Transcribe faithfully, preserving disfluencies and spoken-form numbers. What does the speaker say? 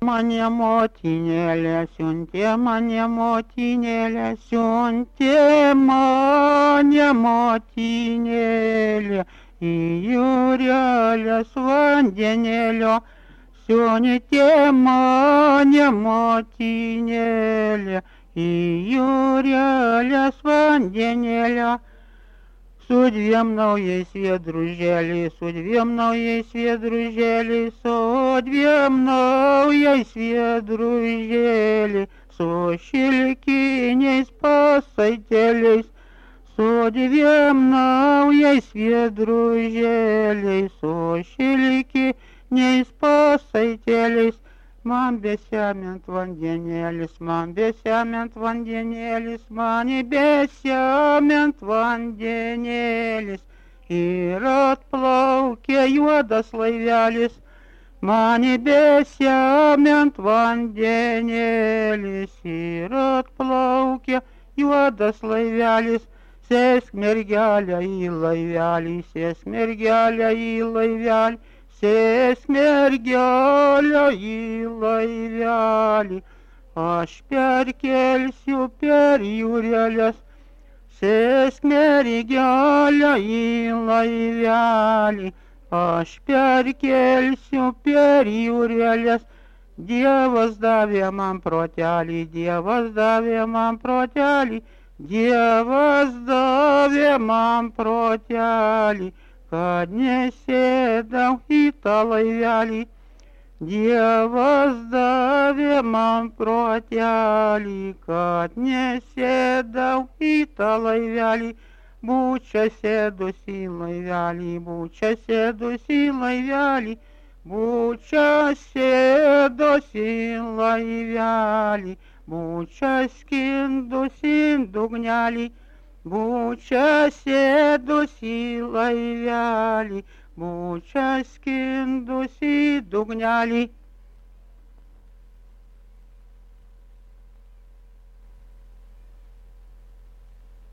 mane motinėlė, siuntė mane motinėlė, siuntė mane motinėlė, į jūrelės vandenėlio, siuntė mane motinėlė, į jūrelės vandenėlio. Su dviem naujais viedružėliais, su dviem naujais viedružėliais, su dviem naujais viedružėliais, su šilkiniais pasaitėliais, su dviem naujais viedružėliais, su šilkiniais pasaitėliais. Man besemiant vandenėlis, man besemiant vandenėlis, man besemiant vandenėlis. Ir atplaukė juodas laivelis, man besemiant vandenėlis. Ir atplaukė juodas laivelis, sėsk mergelę į laivelį, sėsk mergelę į laivelį. Sėsk mergelę į laivelį, aš perkelsiu per jūreles. Sėsk mergelę į laivelį, aš perkelsiu per jūreles. Dievas davė man protelį, Dievas davė man protelį, Dievas davė man protelį, kad nesėdau į tą laivelį. Dievas davė man protelį, kad nesėdau į tą laivelį. Būčia sėdus į laivelį, būčia sėdus į laivelį, būčia sėdus į laivelį, būčia skindus į dugnelį. Būčia sėdus į laivelį, būčia skindus į dugnelį.